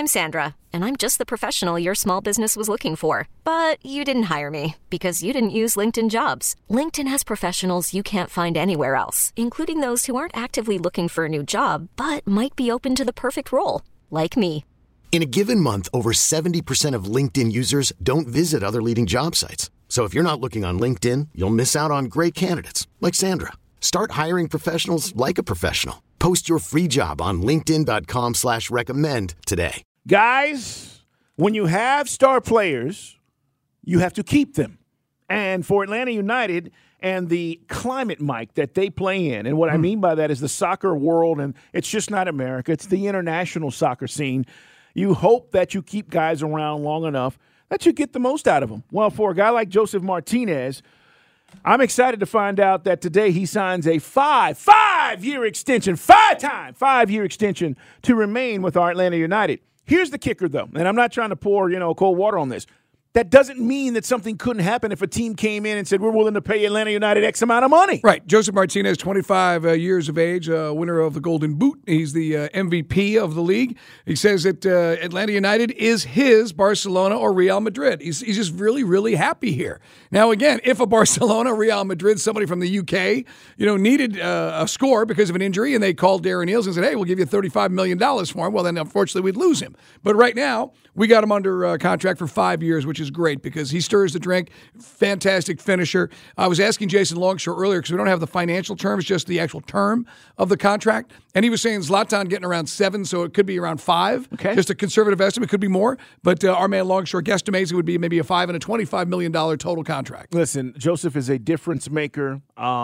I'm Sandra, and I'm just the professional your small business was looking for. But you didn't hire me because you didn't use LinkedIn Jobs. LinkedIn has professionals you can't find anywhere else, including those who aren't actively looking for a new job, but might be open to the perfect role, like me. In a given month, over 70% of LinkedIn users don't visit other leading job sites. So if you're not looking on LinkedIn, you'll miss out on great candidates like Sandra. Start hiring professionals like a professional. Post your free job on linkedin.com/recommend today. Guys, when you have star players, you have to keep them. And for Atlanta United and the climate, Mike, that they play in, and what I mean by that is the soccer world, and it's just not America, it's the international soccer scene. You hope that you keep guys around long enough that you get the most out of them. Well, for a guy like Josef Martinez, I'm excited to find out that today he signs a five-year extension, five-year extension to remain with our Atlanta United. Here's the kicker, though, and I'm not trying to pour, cold water on this. That doesn't mean that something couldn't happen if a team came in and said, we're willing to pay Atlanta United X amount of money. Right. Josef Martinez, 25 years of age, winner of the Golden Boot. He's the MVP of the league. He says that Atlanta United is his Barcelona or Real Madrid. He's just really, really happy here. Now, again, if a Barcelona, Real Madrid, somebody from the UK, needed a score because of an injury and they called Darren Eales and said, hey, we'll give you $35 million for him, well, then unfortunately we'd lose him. But right now, we got him under contract for 5 years, which is great because he stirs the drink. Fantastic finisher. I was asking Jason Longshore earlier because we don't have the financial terms, just the actual term of the contract. And he was saying Zlatan getting around 7, so it could be around 5. Okay. Just a conservative estimate. Could be more. But our man Longshore guesstimates it would be maybe a $5 and a $25 million total contract. Listen, Josef is a difference maker.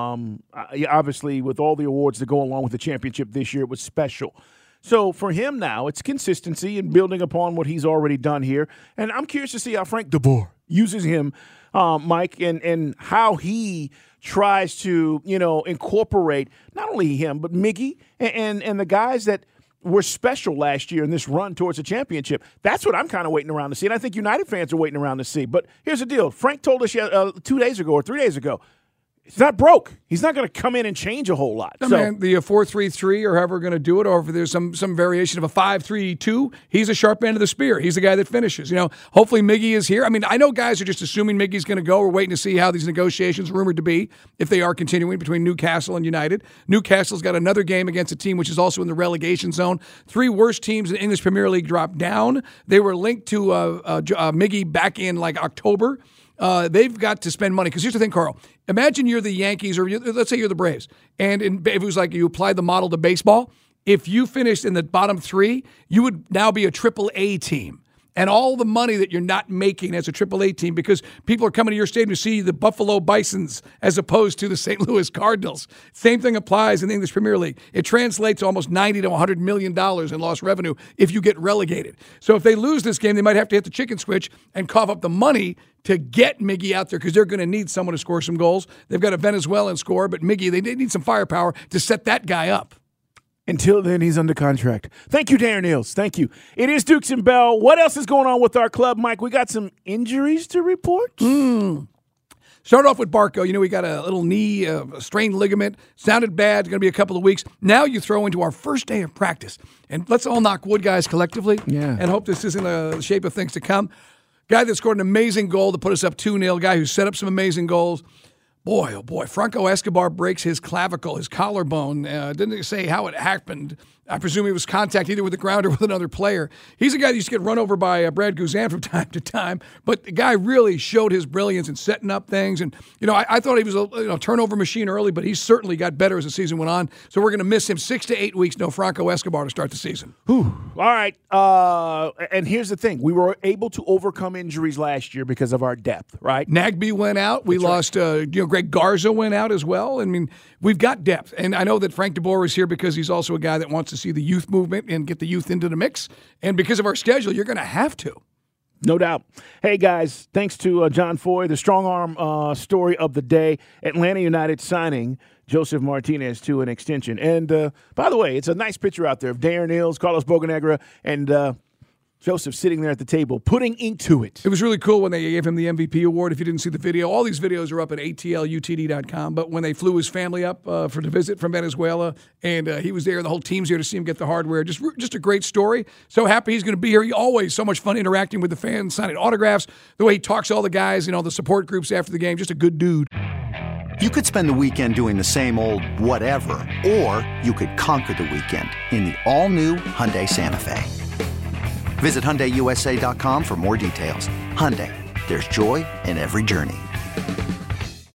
Obviously, with all the awards that go along with the championship this year, it was special. So for him now, it's consistency and building upon what he's already done here. And I'm curious to see how Frank de Boer uses him, Mike, and how he tries to, incorporate not only him, but Miggy and the guys that were special last year in this run towards the championship. That's what I'm kind of waiting around to see. And I think United fans are waiting around to see. But here's the deal. Frank told us 2 days ago or 3 days ago, he's not broke. He's not going to come in and change a whole lot. Man, the 4-3-3 or however we're going to do it, or if there's some variation of a 5-3-2, he's a sharp end of the spear. He's the guy that finishes. Hopefully Miggy is here. I mean, I know guys are just assuming Miggy's going to go. We're waiting to see how these negotiations, rumored to be, if they are continuing between Newcastle and United. Newcastle's got another game against a team which is also in the relegation zone. 3 worst teams in the English Premier League dropped down. They were linked to Miggy back in October. They've got to spend money. Because here's the thing, Carl. Imagine you're the Yankees, or let's say you're the Braves. And if it was like you applied the model to baseball, if you finished in the bottom 3, you would now be a AAA team. And all the money that you're not making as a AAA team because people are coming to your stadium to see the Buffalo Bisons as opposed to the St. Louis Cardinals. Same thing applies in the English Premier League. It translates to almost $90 to $100 million in lost revenue if you get relegated. So if they lose this game, they might have to hit the chicken switch and cough up the money to get Miggy out there because they're going to need someone to score some goals. They've got a Venezuelan scorer, but Miggy, they need some firepower to set that guy up. Until then, he's under contract. Thank you, Darren Eales. Thank you. It is Dukes and Bell. What else is going on with our club, Mike? We got some injuries to report? Start off with Barco. We got a little knee, a strained ligament. Sounded bad. It's going to be a couple of weeks. Now you throw into our first day of practice. And let's all knock wood, guys, collectively. Yeah. And hope this isn't the shape of things to come. Guy that scored an amazing goal to put us up 2-0. Guy who set up some amazing goals. Boy, oh boy, Franco Escobar breaks his clavicle, his collarbone. Didn't say how it happened. I presume he was contact either with the ground or with another player. He's a guy that used to get run over by Brad Guzan from time to time, but the guy really showed his brilliance in setting up things. And, I thought he was a turnover machine early, but he certainly got better as the season went on. So we're going to miss him 6 to 8 weeks. No Franco Escobar to start the season. All right. And here's the thing. We were able to overcome injuries last year because of our depth, right? Nagby went out. We lost, Greg Garza went out as well. I mean, we've got depth. And I know that Frank de Boer is here because he's also a guy that wants to see the youth movement and get the youth into the mix. And because of our schedule, you're going to have to. No doubt. Hey, guys, thanks to John Foy, the strong arm story of the day. Atlanta United signing Josef Martinez to an extension. And, by the way, it's a nice picture out there of Darren Eales, Carlos Bocanegra, and Joseph sitting there at the table, putting ink to it. It was really cool when they gave him the MVP award. If you didn't see the video, all these videos are up at atlutd.com. But when they flew his family up to visit from Venezuela, and he was there, the whole team's here to see him get the hardware. Just a great story. So happy he's going to be here. He always so much fun interacting with the fans, signing autographs, the way he talks to all the guys, the support groups after the game. Just a good dude. You could spend the weekend doing the same old whatever, or you could conquer the weekend in the all-new Hyundai Santa Fe. Visit HyundaiUSA.com for more details. Hyundai, there's joy in every journey.